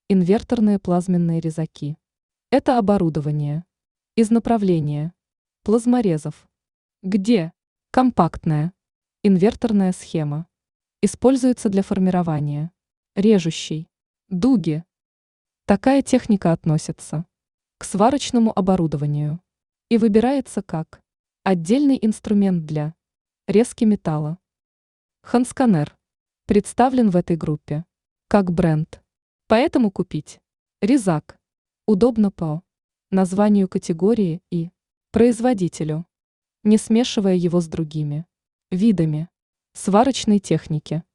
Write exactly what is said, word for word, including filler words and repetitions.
Инверторные плазменные резаки. Это оборудование. Из направления плазморезов. Где? Компактная. Инверторная схема. Используется для формирования режущей дуги. Такая техника относится к сварочному оборудованию и выбирается как отдельный инструмент для резки металла. Хансканер представлен в этой группе как бренд, поэтому купить резак удобно по названию категории и производителю, не смешивая его с другими видами сварочной техники.